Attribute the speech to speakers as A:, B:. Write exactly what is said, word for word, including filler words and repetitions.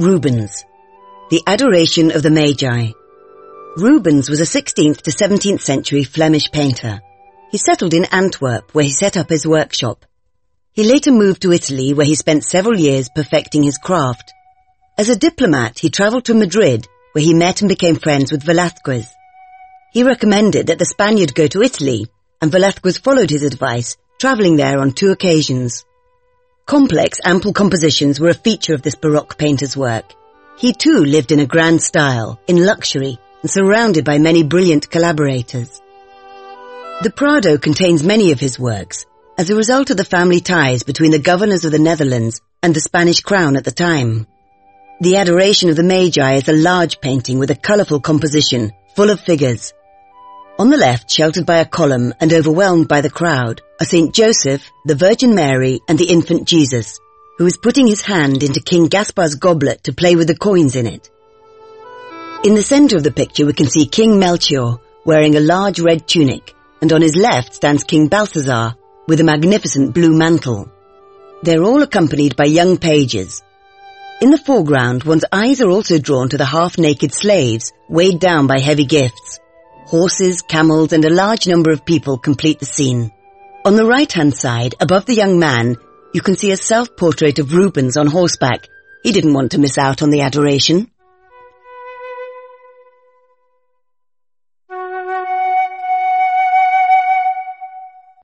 A: Rubens, The Adoration of the Magi. Rubens was a sixteenth to seventeenth century Flemish painter. He settled in Antwerp, where he set up his workshop. He later moved to Italy, where he spent several years perfecting his craft. As a diplomat, he travelled to Madrid, where he met and became friends with Velázquez. He recommended that the Spaniard go to Italy, and Velázquez followed his advice, travelling there on two occasions. Complex, ample compositions were a feature of this Baroque painter's work. He too lived in a grand style, in luxury, and surrounded by many brilliant collaborators. The Prado contains many of his works, as a result of the family ties between the governors of the Netherlands and the Spanish crown at the time. The Adoration of the Magi is a large painting with a colourful composition, full of figures. On the left, sheltered by a column and overwhelmed by the crowd, are Saint Joseph, the Virgin Mary, and the infant Jesus, who is putting his hand into King Gaspar's goblet to play with the coins in it. In the centre of the picture we can see King Melchior, wearing a large red tunic, and on his left stands King Balthazar, with a magnificent blue mantle. They're all accompanied by young pages. In the foreground, one's eyes are also drawn to the half-naked slaves, weighed down by heavy gifts. Horses, camels, and a large number of people complete the scene. On the right-hand side, above the young man, you can see a self-portrait of Rubens on horseback. He didn't want to miss out on the adoration.